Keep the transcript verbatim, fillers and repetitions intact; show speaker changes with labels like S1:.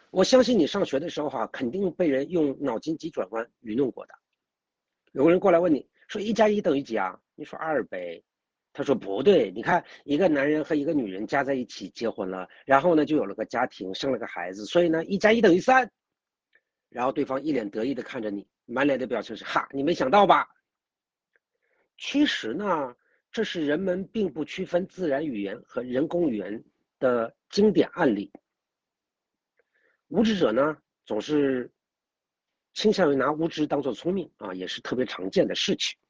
S1: 我相信你上学的时候哈、啊，肯定被人用脑筋急转弯愚弄过的。有个人过来问你说一加一等于几啊？你说二呗。他说不对，你看一个男人和一个女人加在一起结婚了，然后呢就有了个家庭，生了个孩子，所以呢一加一等于三。然后对方一脸得意的看着你，满脸的表情是哈，你没想到吧？其实呢，这是人们并不区分自然语言和人工语言的经典案例。无知者呢，总是倾向于拿无知当做聪明啊，也是特别常见的事情。